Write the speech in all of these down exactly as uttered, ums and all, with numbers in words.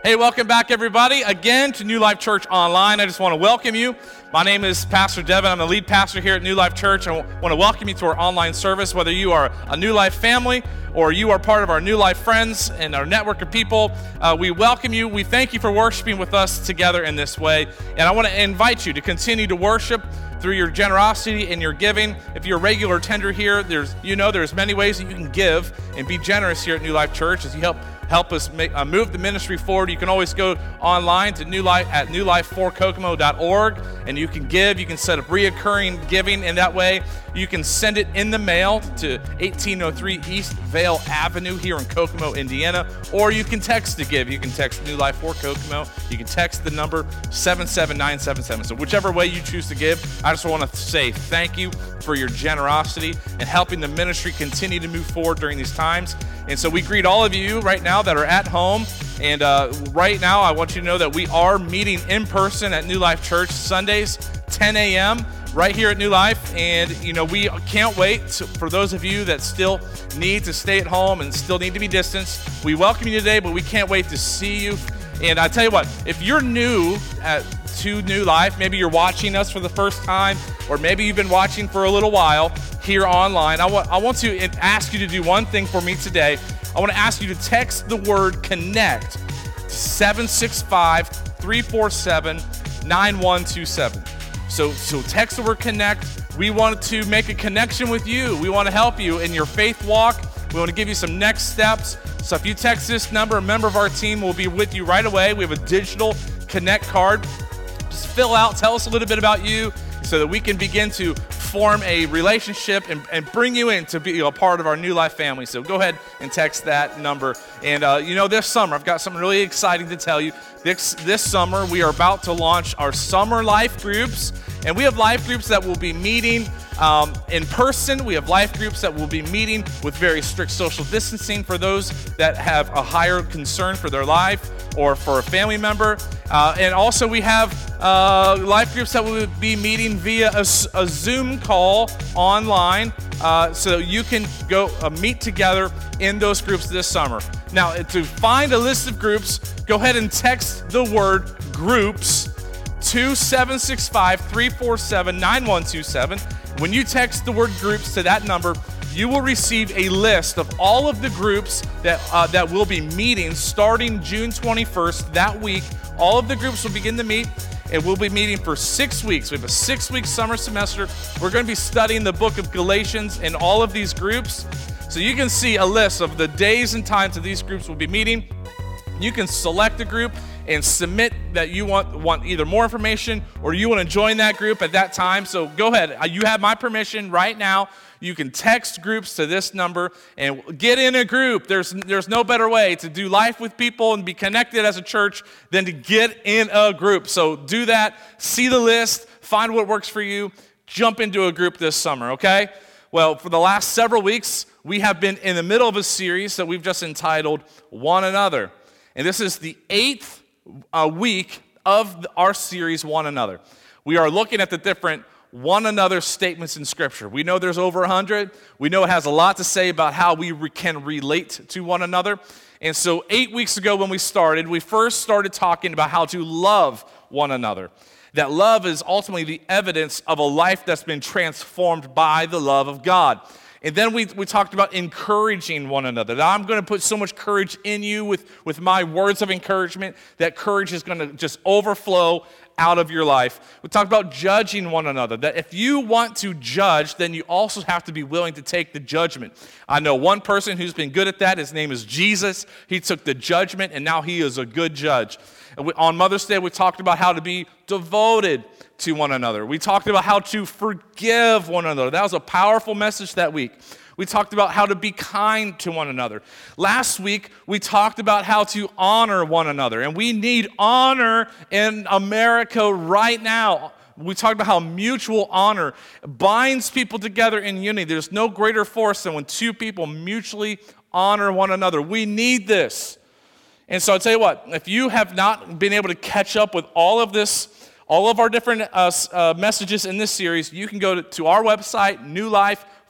Hey, welcome back, everybody, again to New Life Church Online. I just want to welcome you. My name is Pastor Devin. I'm the lead pastor here at New Life Church. I want to welcome you to our online service, whether you are a New Life family or you are part of our New Life friends and our network of people. Uh, we welcome you. We thank you for worshiping with us together in this way. And I want to invite you to continue to worship through your generosity and your giving. If you're a regular tender here, there's you know there's many ways that you can give and be generous here at New Life Church as you help help us make, uh, move the ministry forward. You can always go online to New Life at new life for kokomo dot org, and you can give. You can set up reoccurring giving in that way. You can send it in the mail to eighteen oh three East Vale Avenue here in Kokomo, Indiana, or you can text to give. You can text New Life for Kokomo. You can text the number seven seven nine seven seven. So whichever way you choose to give, I just want to say thank you for your generosity and helping the ministry continue to move forward during these times. And so we greet all of you right now that are at home. And uh, right now, I want you to know that we are meeting in person at New Life Church Sundays, ten a.m., right here at New Life. And, you know, we can't wait to, for those of you that still need to stay at home and still need to be distanced. We welcome you today, but we can't wait to see you. And I tell you what, if you're new at, to New Life, maybe you're watching us for the first time, or maybe you've been watching for a little while here online, I want, I want to ask you to do one thing for me today. I want to ask you to text the word CONNECT to seven six five, three four seven, nine one two seven. So, so text the word CONNECT. We want to make a connection with you. We want to help you in your faith walk. We want to give you some next steps. So if you text this number, a member of our team will be with you right away. We have a digital Connect card. Just fill out, tell us a little bit about you so that we can begin to form a relationship and, and bring you in to be a part of our New Life family. So go ahead and text that number. And uh, you know, this summer, I've got something really exciting to tell you. This, this summer, we are about to launch our summer life groups. And we have life groups that will be meeting um, in person. We have life groups that will be meeting with very strict social distancing for those that have a higher concern for their life or for a family member. Uh, and also we have uh, life groups that will be meeting via a, a Zoom call online, uh, so you can go uh, meet together in those groups this summer. Now, to find a list of groups, go ahead and text the word groups to seven six five, three four seven, nine one two seven. When you text the word groups to that number, you will receive a list of all of the groups that uh, that will be meeting starting June twenty-first. That week, all of the groups will begin to meet, and we'll be meeting for six weeks. We have a six-week summer semester. We're going to be studying the book of Galatians in all of these groups. So you can see a list of the days and times that these groups will be meeting. You can select a group and submit that you want, want either more information or you want to join that group at that time. So go ahead. You have my permission right now. You can text groups to this number and get in a group. There's, there's no better way to do life with people and be connected as a church than to get in a group. So do that. See the list. Find what works for you. Jump into a group this summer, okay? Well, for the last several weeks, we have been in the middle of a series that we've just entitled One Another. And this is the eighth uh, week of our series, One Another. We are looking at the different one another statements in Scripture. We know there's over a hundred. We know it has a lot to say about how we re- can relate to one another. And so eight weeks ago when we started, we first started talking about how to love one another. That love is ultimately the evidence of a life that's been transformed by the love of God. And then we, we talked about encouraging one another. Now, I'm going to put so much courage in you with, with my words of encouragement that courage is going to just overflow out of your life. We talked about judging one another, that if you want to judge, then you also have to be willing to take the judgment. I know one person who's been good at that. His name is Jesus. He took the judgment, and now he is a good judge. And we, on Mother's Day, we talked about how to be devoted to one another. We talked about how to forgive one another. That was a powerful message that week. We talked about how to be kind to one another. Last week, we talked about how to honor one another. And we need honor in America right now. We talked about how mutual honor binds people together in unity. There's no greater force than when two people mutually honor one another. We need this. And so I'll tell you what, if you have not been able to catch up with all of this, all of our different uh, uh, messages in this series, you can go to, to our website, new life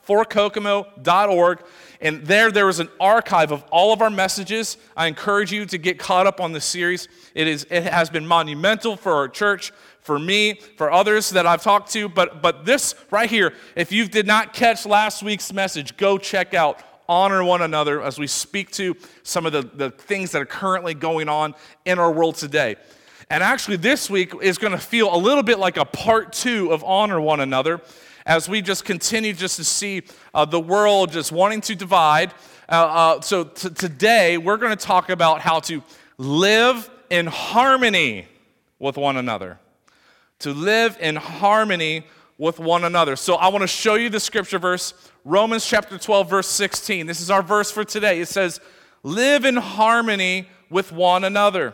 fort kokomo dot org. And there, there is an archive of all of our messages. I encourage you to get caught up on this series. It is, it has been monumental for our church, for me, for others that I've talked to. But, but this right here, if you did not catch last week's message, go check out Honor One Another as we speak to some of the, the things that are currently going on in our world today. And actually, this week is going to feel a little bit like a part two of Honor One Another, as we just continue just to see uh, the world just wanting to divide. Uh, uh, so t- today, we're going to talk about how to live in harmony with one another. To live in harmony with one another. So I want to show you the scripture verse, Romans chapter twelve, verse sixteen. This is our verse for today. It says, live in harmony with one another.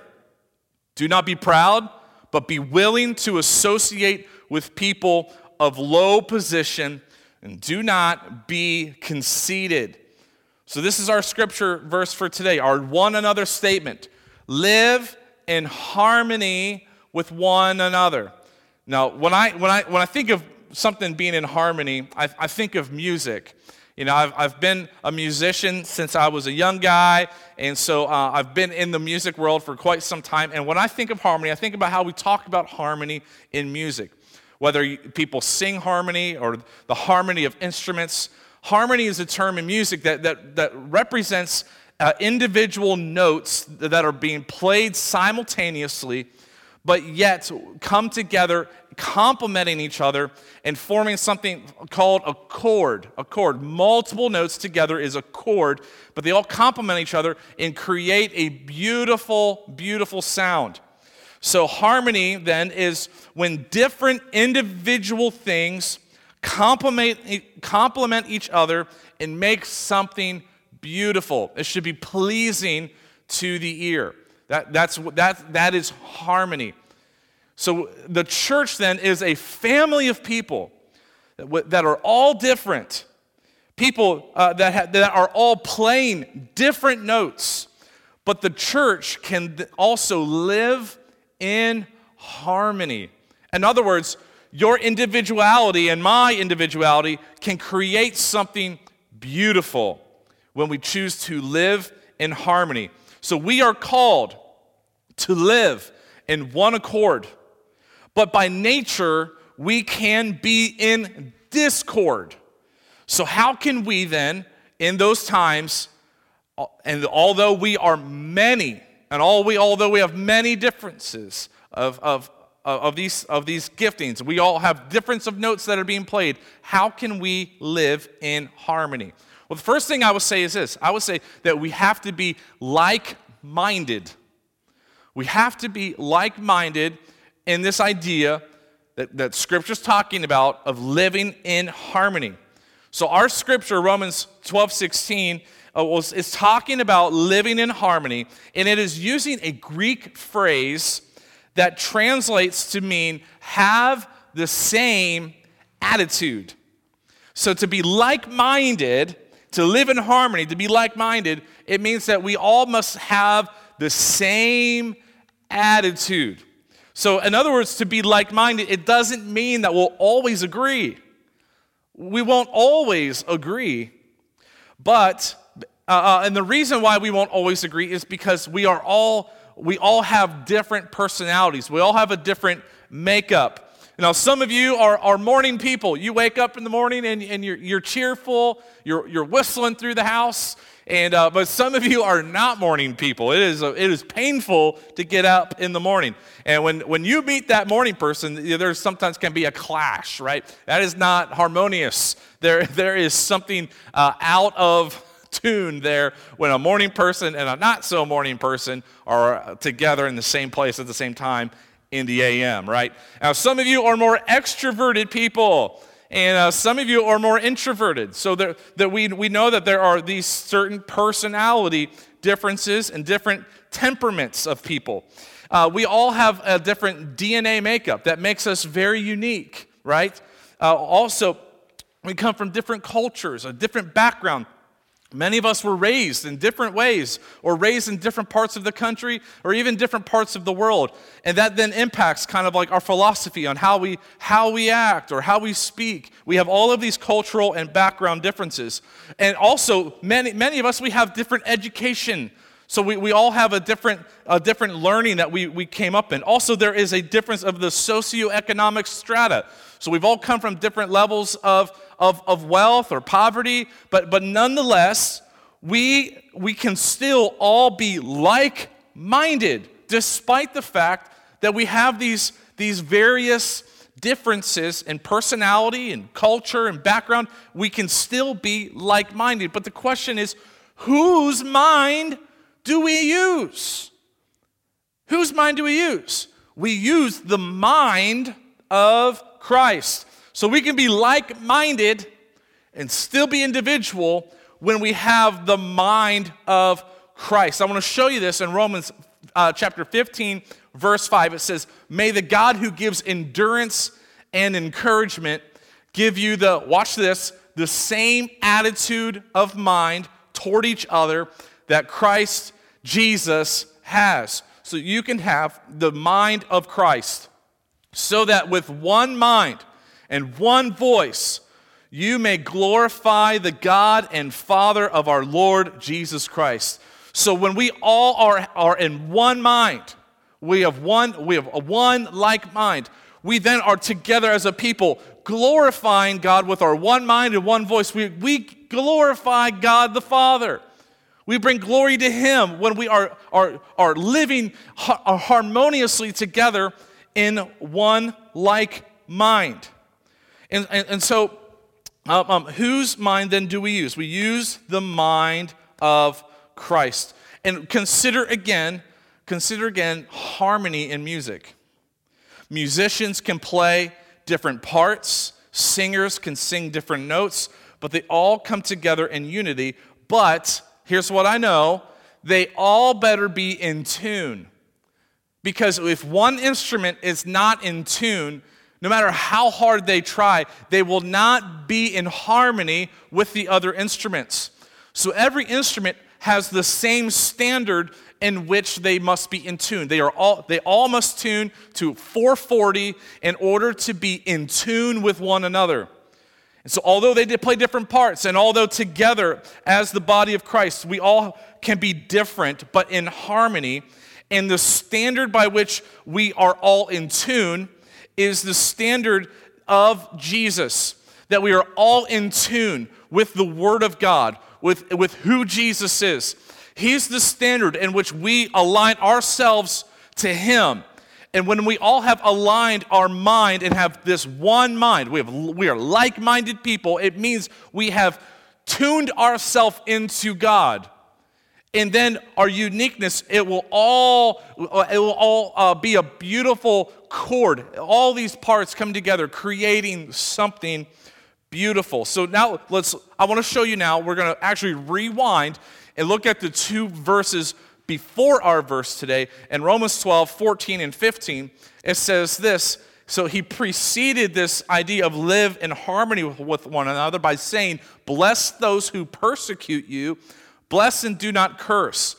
Do not be proud, but be willing to associate with people of low position, and do not be conceited. So this is our scripture verse for today, our one another statement. Live in harmony with one another. Now, when I when I when I think of something being in harmony, I, I think of music. You know, I've I've been a musician since I was a young guy, and so uh, I've been in the music world for quite some time. And when I think of harmony, I think about how we talk about harmony in music. Whether people sing harmony or the harmony of instruments. Harmony is a term in music that, that, that represents uh, individual notes that are being played simultaneously, but yet come together, complementing each other and forming something called a chord. A chord. Multiple notes together is a chord, but they all complement each other and create a beautiful, beautiful sound. So harmony, then, is when different individual things complement, complement each other and make something beautiful. It should be pleasing to the ear. That, that's, that, that is harmony. So the church, then, is a family of people that, that are all different. People uh, that, ha, that are all playing different notes. But the church can also live in harmony. In other words, your individuality and my individuality can create something beautiful when we choose to live in harmony. So we are called to live in one accord. But by nature, we can be in discord. So how can we then, in those times, and although we are many, and all we, although we have many differences of, of, of, these, of these giftings, we all have difference of notes that are being played, how can we live in harmony? Well, the first thing I would say is this. I would say that we have to be like-minded. We have to be like-minded in this idea that, that Scripture's talking about of living in harmony. So our Scripture, Romans twelve sixteen, uh, was, is talking about living in harmony, and it is using a Greek phrase that translates to mean have the same attitude. So to be like-minded, to live in harmony, to be like-minded, it means that we all must have the same attitude. So in other words, to be like-minded, it doesn't mean that we'll always agree. We won't always agree, but uh, uh, and the reason why we won't always agree is because we are all we all have different personalities. We all have a different makeup. You know, some of you are, are morning people. You wake up in the morning and, and you're, you're cheerful. You're, you're whistling through the house. And uh, but some of you are not morning people. It is, it is painful to get up in the morning. And when, when you meet that morning person, there sometimes can be a clash, right? That is not harmonious. There, there is something uh, out of tune there when a morning person and a not so morning person are together in the same place at the same time in the A M, right? Now, some of you are more extroverted people, and uh, some of you are more introverted. So there, that we, we know that there are these certain personality differences and different temperaments of people. Uh, we all have a different D N A makeup that makes us very unique, right? Uh, also, we come from different cultures, a different background. Many of us were raised in different ways, or raised in different parts of the country, or even different parts of the world. And that then impacts kind of like our philosophy on how we how we act or how we speak. We have all of these cultural and background differences. And also, many many of us, we have different education. So we, we all have a different a different learning that we, we came up in. Also, there is a difference of the socioeconomic strata. So we've all come from different levels of, of, of wealth or poverty, but, but nonetheless, we, we can still all be like-minded, despite the fact that we have these, these various differences in personality and culture and background. We can still be like-minded. But the question is, whose mind do we use? Whose mind do we use? We use the mind of Christ. So we can be like-minded and still be individual when we have the mind of Christ. I want to show you this in Romans uh, chapter fifteen, verse five. It says, "May the God who gives endurance and encouragement give you the," watch this, "the same attitude of mind toward each other that Christ Jesus has." So you can have the mind of Christ, so that with one mind and one voice you may glorify the God and Father of our Lord Jesus Christ. So when we all are, are in one mind, we have one, we have a one like mind, we then are together as a people glorifying God with our one mind and one voice. We, we glorify God the Father. We bring glory to Him when we are, are, are living ha- harmoniously together in one like mind. And, and, and so, um, um, whose mind then do we use? We use the mind of Christ. And consider again, consider again harmony in music. Musicians can play different parts, singers can sing different notes, but they all come together in unity. But here's what I know, they all better be in tune. Because if one instrument is not in tune, no matter how hard they try, they will not be in harmony with the other instruments. So every instrument has the same standard in which they must be in tune. They are all they all must tune to four forty in order to be in tune with one another. And so although they did play different parts, and although together as the body of Christ, we all can be different, but in harmony, and the standard by which we are all in tune is the standard of Jesus, that we are all in tune with the Word of God, with, with who Jesus is. He's the standard in which we align ourselves to Him. And when we all have aligned our mind and have this one mind, we, have, we are like-minded people, it means we have tuned ourselves into God. And then our uniqueness, it will all, it will all uh, be a beautiful chord. All these parts come together, creating something beautiful. So now let's, I want to show you now, we're going to actually rewind and look at the two verses before our verse today. In Romans twelve, fourteen and fifteen, it says this, so he preceded this idea of live in harmony with, with one another by saying, bless those who persecute you, bless and do not curse.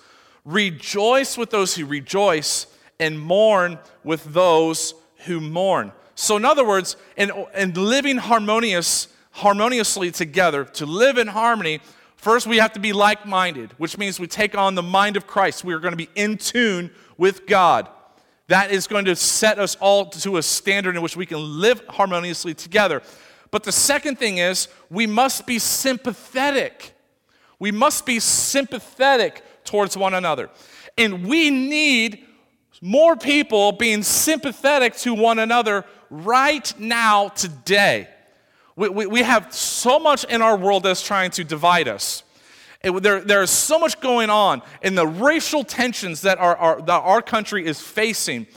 Rejoice with those who rejoice, and mourn with those who mourn. So in other words, in, in living harmonious, harmoniously together, to live in harmony, first we have to be like-minded, which means we take on the mind of Christ. We are going to be in tune with God. That is going to set us all to a standard in which we can live harmoniously together. But the second thing is, we must be sympathetic. We must be sympathetic towards one another. And we need more people being sympathetic to one another right now, today. We, we, we have so much in our world that's trying to divide us. It, there, there is so much going on in the racial tensions that our, our, that our country is facing.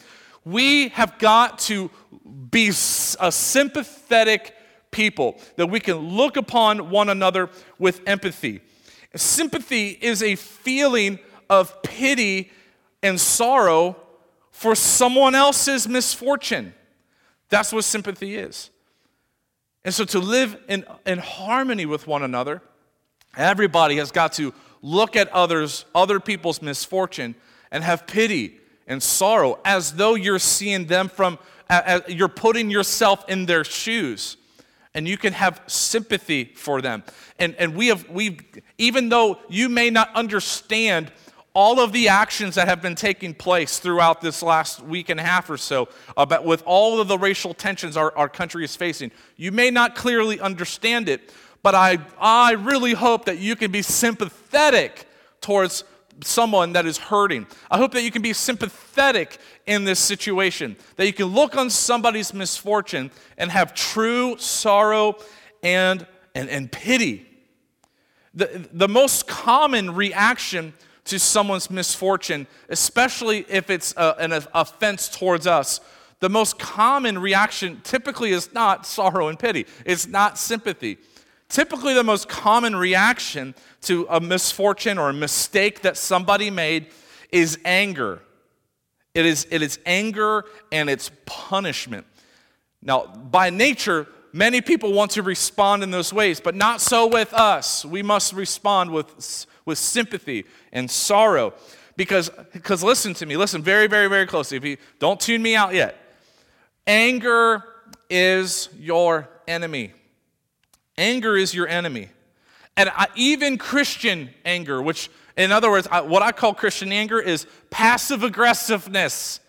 We have got to be a sympathetic people, that we can look upon one another with empathy. Sympathy is a feeling of pity and sorrow for someone else's misfortune. That's what sympathy is. And so to live in, in harmony with one another Everybody has got to look at others, other people's misfortune and have pity and sorrow as though you're seeing them from, uh, you're putting yourself in their shoes. And you can have sympathy for them. And and we have, we even though you may not understand all of the actions that have been taking place throughout this last week and a half or so, about with all of the racial tensions our, our country is facing, you may not clearly understand it, but I I really hope that you can be sympathetic towards someone that is hurting. I hope that you can be sympathetic in this situation, that you can look on somebody's misfortune and have true sorrow and, and, and pity. The, the most common reaction to someone's misfortune, especially if it's a, an offense towards us, the most common reaction typically is not sorrow and pity. It's not sympathy. Typically, the most common reaction to a misfortune or a mistake that somebody made is anger. It is, it is anger and it's punishment. Now, by nature, many people want to respond in those ways, but not so with us. We must respond with, with sympathy and sorrow. Because, because listen to me, listen very, very, very closely. If you don't tune me out yet. Anger is your enemy. Anger is your enemy. And I, even Christian anger, which, in other words, I, what I call Christian anger is passive aggressiveness.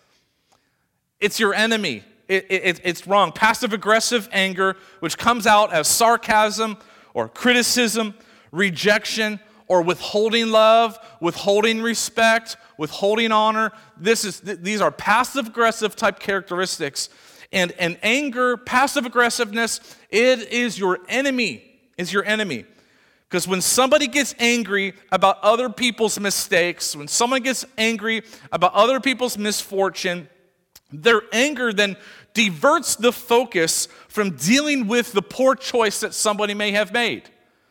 It's your enemy. It, it, it's wrong. Passive aggressive anger, which comes out as sarcasm or criticism, rejection, or withholding love, withholding respect, withholding honor. This is th- these are passive aggressive type characteristics. And, and anger, passive aggressiveness, it is your enemy, is your enemy. Because when somebody gets angry about other people's mistakes, when someone gets angry about other people's misfortune, their anger then diverts the focus from dealing with the poor choice that somebody may have made.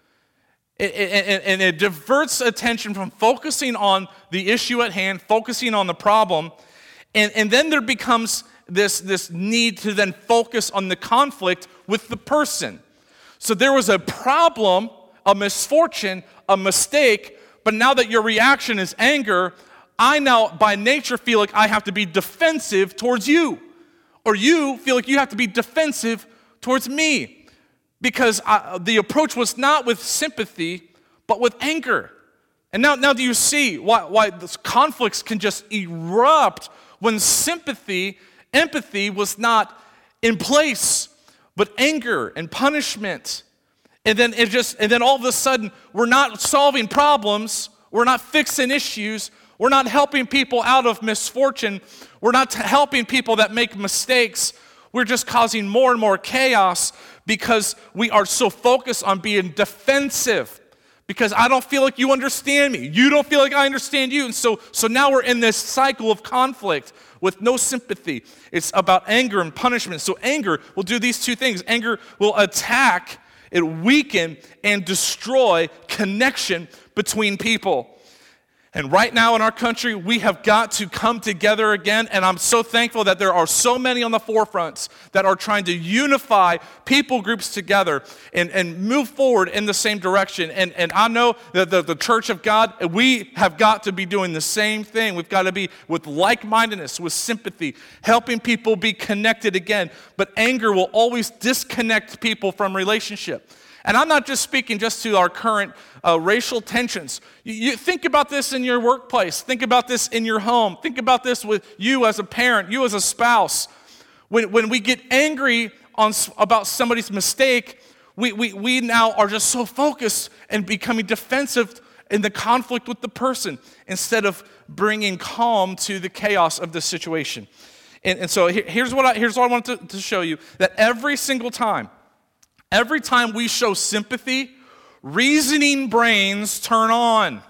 It, it, and it diverts attention from focusing on the issue at hand, focusing on the problem, and, and then there becomes This, this need to then focus on the conflict with the person. So there was a problem, a misfortune, a mistake, but now that your reaction is anger, I now by nature feel like I have to be defensive towards you. Or you feel like you have to be defensive towards me. Because I, the approach was not with sympathy, but with anger. And now, now do you see why, why this conflicts can just erupt when sympathy Empathy was not in place, but anger and punishment. And then it just, and then all of a sudden, we're not solving problems, we're not fixing issues, we're not helping people out of misfortune, we're not t- helping people that make mistakes. We're just causing more and more chaos because we are so focused on being defensive. Because I don't feel like you understand me. You don't feel like I understand you. And so, so now we're in this cycle of conflict with no sympathy. It's about anger and punishment. So anger will do these two things. Anger will attack, it weaken, and destroy connection between people. And right now in our country, we have got to come together again, and I'm so thankful that there are so many on the forefronts that are trying to unify people groups together and, and move forward in the same direction. And, and I know that the, the Church of God, we have got to be doing the same thing. We've got to be with like-mindedness, with sympathy, helping people be connected again. But anger will always disconnect people from relationship. And I'm not just speaking just to our current uh, racial tensions. You, you think about this in your workplace. Think about this in your home. Think about this with you as a parent, you as a spouse. When, when we get angry on, about somebody's mistake, we, we, we now are just so focused and becoming defensive in the conflict with the person instead of bringing calm to the chaos of the situation. And, and so here, here's what I, here's what I want to, to show you, that every single time, Every time we show sympathy, reasoning brains turn on.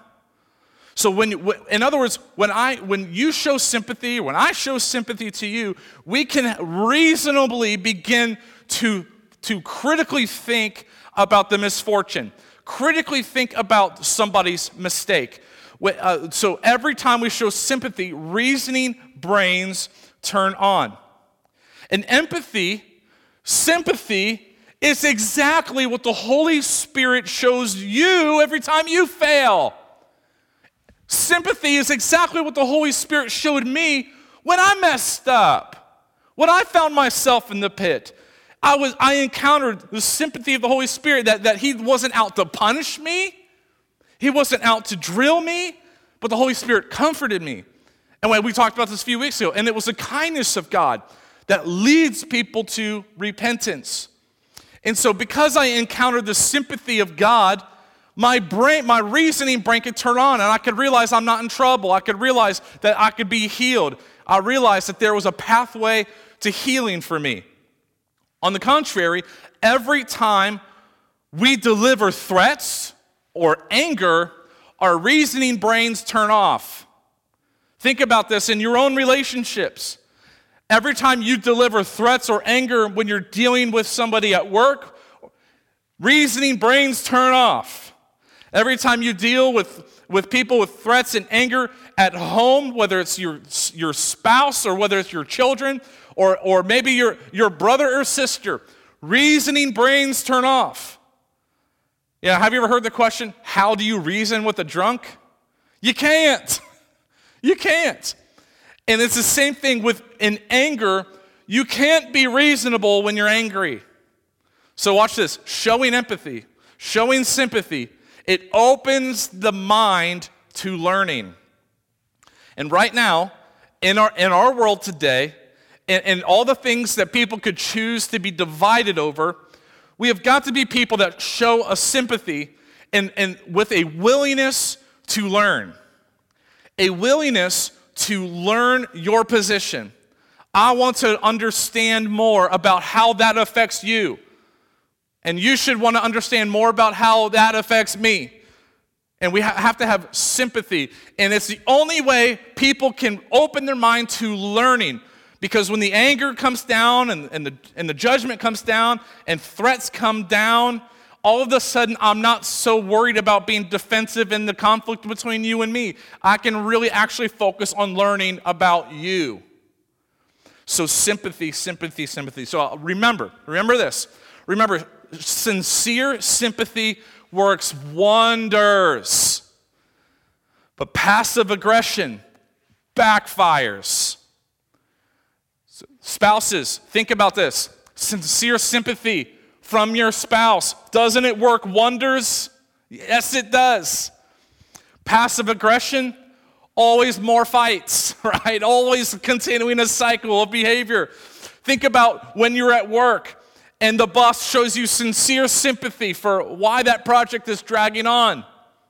So when, in other words, when I, when you show sympathy, when I show sympathy to you, we can reasonably begin to, to critically think about the misfortune, critically think about somebody's mistake. So every time we show sympathy, reasoning brains turn on. And empathy, sympathy, It's exactly what the Holy Spirit shows you every time you fail. Sympathy is exactly what the Holy Spirit showed me when I messed up, when I found myself in the pit. I was I encountered the sympathy of the Holy Spirit, that, that he wasn't out to punish me. He wasn't out to drill me, but the Holy Spirit comforted me. And we talked about this a few weeks ago, and it was the kindness of God that leads people to repentance. And so because I encountered the sympathy of God, my brain, my reasoning brain could turn on, and I could realize I'm not in trouble. I could realize that I could be healed. I realized that there was a pathway to healing for me. On the contrary, every time we deliver threats or anger, our reasoning brains turn off. Think about this in your own relationships. Every time you deliver threats or anger when you're dealing with somebody at work, reasoning brains turn off. Every time you deal with, with people with threats and anger at home, whether it's your, your spouse or whether it's your children or, or maybe your, your brother or sister, reasoning brains turn off. Yeah, have you ever heard the question, how do you reason with a drunk? You can't. You can't. And it's the same thing with in anger. You can't be reasonable when you're angry. So watch this. Showing empathy, showing sympathy, it opens the mind to learning. And right now, in our in our world today, and, and all the things that people could choose to be divided over, we have got to be people that show a sympathy and, and with a willingness to learn. A willingness to learn your position. I want to understand more about how that affects you. And you should want to understand more about how that affects me. And we ha- have to have sympathy. And it's the only way people can open their mind to learning. Because when the anger comes down and, and, the, and the judgment comes down and threats come down, all of a sudden I'm not so worried about being defensive in the conflict between you and me. I can really actually focus on learning about you. So sympathy, sympathy, sympathy. So remember, remember this. Remember, sincere sympathy works wonders. But passive aggression backfires. So, spouses, think about this. Sincere sympathy from your spouse, doesn't it work wonders? Yes, it does. Passive aggression, always more fights, right? Always continuing a cycle of behavior. Think about when you're at work and the boss shows you sincere sympathy for why that project is dragging on.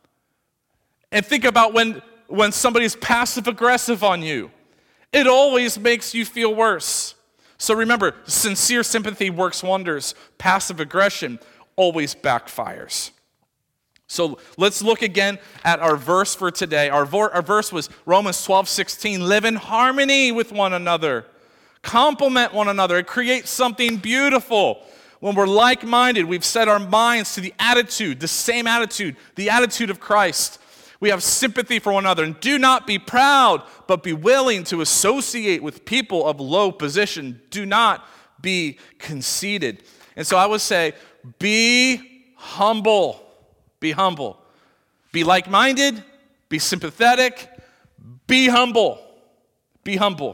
And think about when, when somebody's passive aggressive on you. It always makes you feel worse. So remember, sincere sympathy works wonders. Passive aggression always backfires. So let's look again at our verse for today. Our, vo- our verse was Romans twelve sixteen. Live in harmony with one another. Complement one another. It creates something beautiful. When we're like-minded, we've set our minds to the attitude, the same attitude, the attitude of Christ. We have sympathy for one another. And do not be proud, but be willing to associate with people of low position. Do not be conceited. And so I would say, be humble. Be humble. Be like-minded. Be sympathetic. Be humble. Be humble.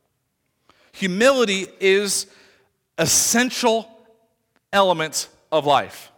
Humility is essential element of life.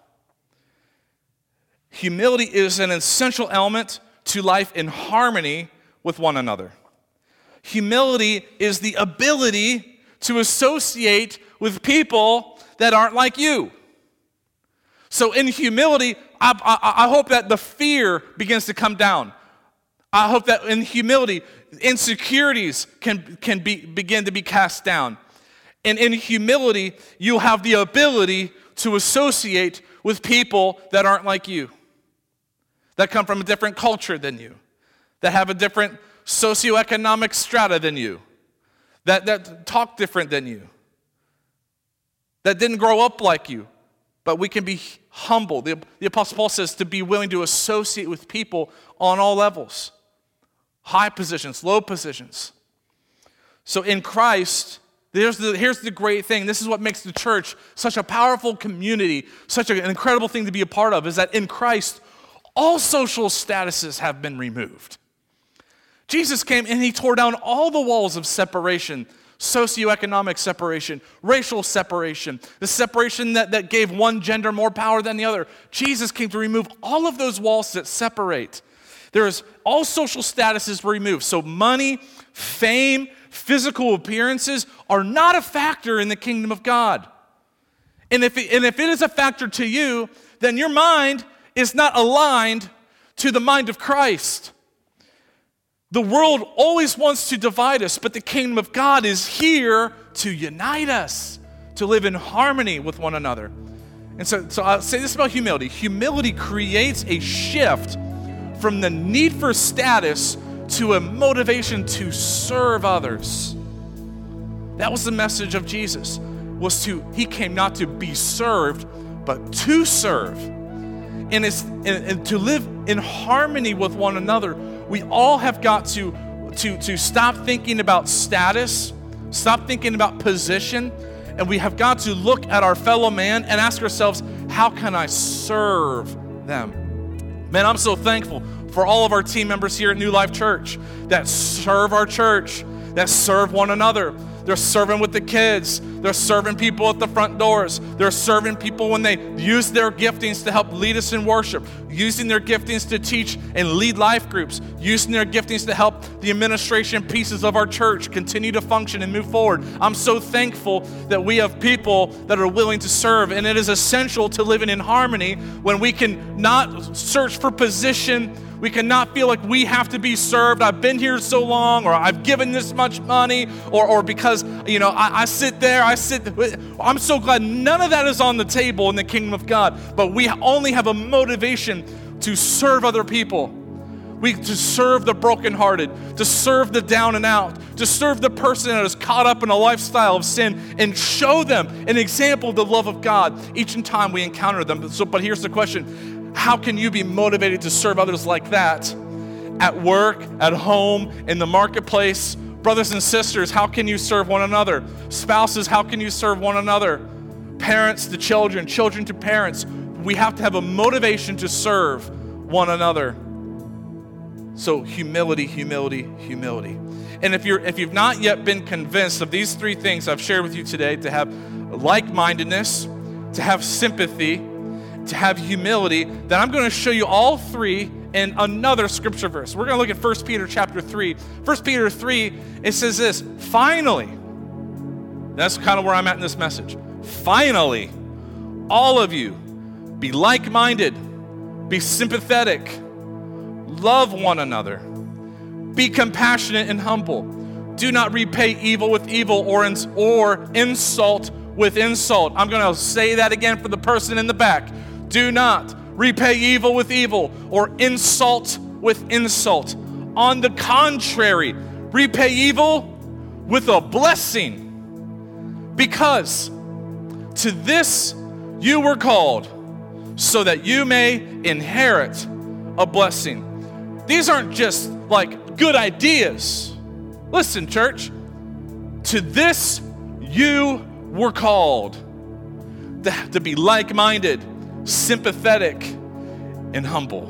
Humility is an essential element to life in harmony with one another. Humility is the ability to associate with people that aren't like you. So in humility, I, I, I hope that the fear begins to come down. I hope that in humility, insecurities can, can be, begin to be cast down. And in humility, you have the ability to associate with people that aren't like you, that come from a different culture than you, that have a different socioeconomic strata than you, that, that talk different than you, that didn't grow up like you. But we can be humble. The, the Apostle Paul says to be willing to associate with people on all levels, high positions, low positions. So in Christ, There's the, here's the great thing. This is what makes the church such a powerful community, such an incredible thing to be a part of, is that in Christ, all social statuses have been removed. Jesus came and he tore down all the walls of separation, socioeconomic separation, racial separation, the separation that, that gave one gender more power than the other. Jesus came to remove all of those walls that separate. There's all social statuses were removed. So money, fame, physical appearances are not a factor in the kingdom of God. And if it, and if it is a factor to you, then your mind is not aligned to the mind of Christ. The world always wants to divide us, but the kingdom of God is here to unite us, to live in harmony with one another. And so, so I'll say this about humility. Humility creates a shift from the need for status to a motivation to serve others. That was the message of Jesus, was to, he came not to be served, but to serve. And, it's, and, and to live in harmony with one another, we all have got to, to, to stop thinking about status, stop thinking about position, and we have got to look at our fellow man and ask ourselves, how can I serve them? Man, I'm so thankful for all of our team members here at New Life Church that serve our church, that serve one another. They're serving with the kids. They're serving people at the front doors. They're serving people when they use their giftings to help lead us in worship, using their giftings to teach and lead life groups, using their giftings to help the administration pieces of our church continue to function and move forward. I'm so thankful that we have people that are willing to serve, and it is essential to living in harmony when we can not search for position. We cannot feel like we have to be served. I've been here so long, or I've given this much money, or, or because, you know, I, I sit there, I sit, I'm so glad none of that is on the table in the kingdom of God, but we only have a motivation to serve other people. We to serve the brokenhearted, to serve the down and out, to serve the person that is caught up in a lifestyle of sin and show them an example of the love of God each and time we encounter them. So, but here's the question. How can you be motivated to serve others like that at work, at home, in the marketplace? Brothers and sisters, how can you serve one another? Spouses, how can you serve one another? Parents to children, children to parents. We have to have a motivation to serve one another. So humility, humility, humility. And if you're if you've not yet been convinced of these three things I've shared with you today, to have like-mindedness, to have sympathy, to have humility, then I'm going to show you all three in another scripture verse. We're going to look at First Peter chapter three. First Peter three, it says this, finally, that's kind of where I'm at in this message. Finally, all of you, be like-minded, be sympathetic, love one another, be compassionate and humble. Do not repay evil with evil or, ins- or insult with insult. I'm going to say that again for the person in the back. Do not repay evil with evil or insult with insult. On the contrary, repay evil with a blessing, because to this you were called, so that you may inherit a blessing. These aren't just like good ideas. Listen, church, to this you were called, to, to be like-minded, sympathetic, and humble.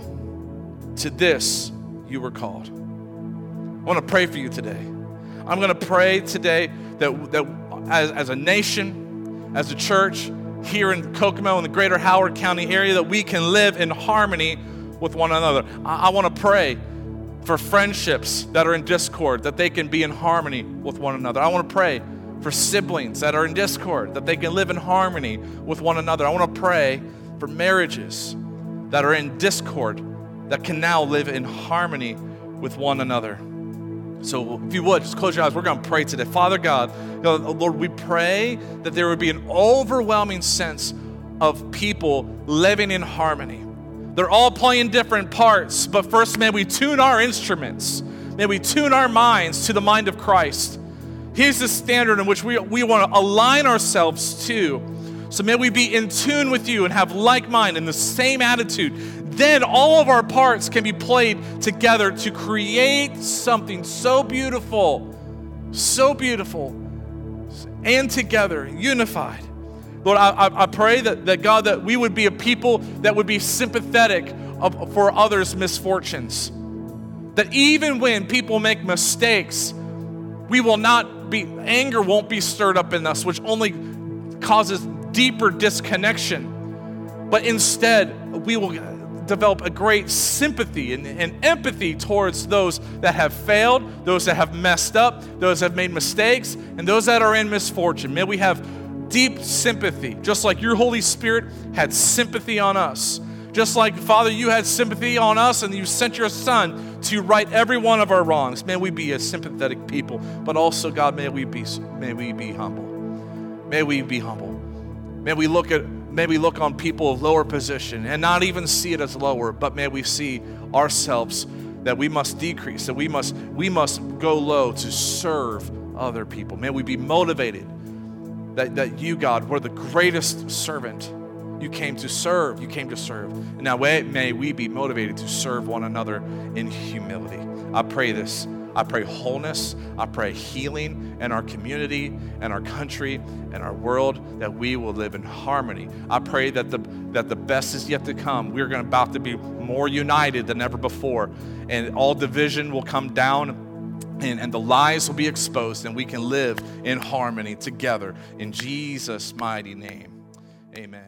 To this you were called. I want to pray for you today. I'm going to pray today that, that as, as a nation, as a church, here in Kokomo in the greater Howard County area, that we can live in harmony with one another. I, I want to pray for friendships that are in discord, that they can be in harmony with one another. I want to pray for siblings that are in discord, that they can live in harmony with one another. I want to pray for marriages that are in discord, that can now live in harmony with one another. So if you would, just close your eyes. We're going to pray today. Father God, Lord, we pray that there would be an overwhelming sense of people living in harmony. They're all playing different parts, but first, may we tune our instruments. May we tune our minds to the mind of Christ. He's the standard in which we, we want to align ourselves to. So may we be in tune with you and have like mind and the same attitude. Then all of our parts can be played together to create something so beautiful, so beautiful, and together, unified. Lord, I, I, I pray that, that, God, that we would be a people that would be sympathetic of, for others' misfortunes. That even when people make mistakes, we will not be, anger won't be stirred up in us, which only causes deeper disconnection. But instead, we will develop a great sympathy and, and empathy towards those that have failed, those that have messed up, those that have made mistakes, and those that are in misfortune. May we have deep sympathy, just like your Holy Spirit had sympathy on us. Just like, Father, you had sympathy on us and you sent your Son to right every one of our wrongs. May we be a sympathetic people, but also, God, may we be, may we be humble. May we be humble. May we look at, may we look on people of lower position and not even see it as lower, but may we see ourselves that we must decrease, that we must, we must go low to serve other people. May we be motivated that, that you, God, were the greatest servant. You came to serve. You came to serve. And now may we be motivated to serve one another in humility. I pray this. I pray wholeness. I pray healing in our community and our country and our world, that we will live in harmony. I pray that the that the best is yet to come. We're going to about to be more united than ever before, and all division will come down. And, and the lies will be exposed, and we can live in harmony together. In Jesus' mighty name, amen.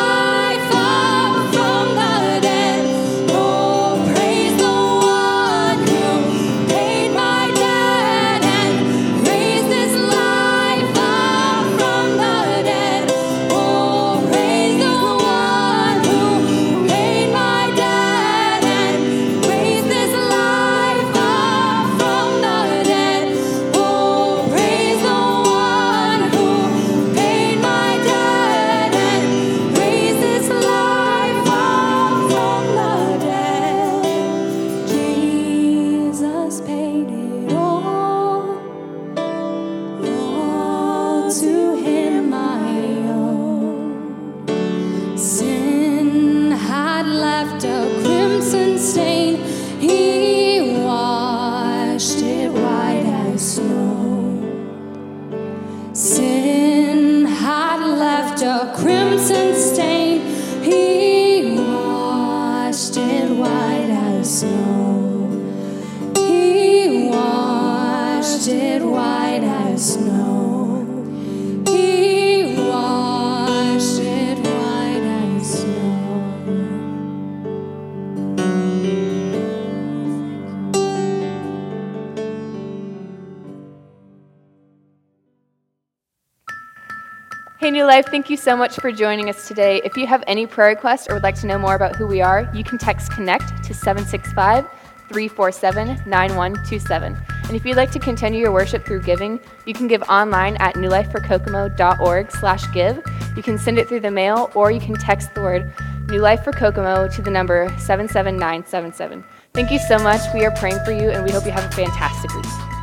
One Sin had left a crimson stain. He washed it white as snow. Sin had left a crimson stain. He washed it white as snow. He washed it white as snow. He washed it white as snow. Hey New Life, thank you so much for joining us today. If you have any prayer requests or would like to know more about who we are, you can text CONNECT to seven six five, three four seven, nine one two seven. And if you'd like to continue your worship through giving, you can give online at newlifeforkokomo.org slash give. You can send it through the mail, or you can text the word New Life for Kokomo to the number seven seven nine seven seven. Thank you so much. We are praying for you, and we hope you have a fantastic week.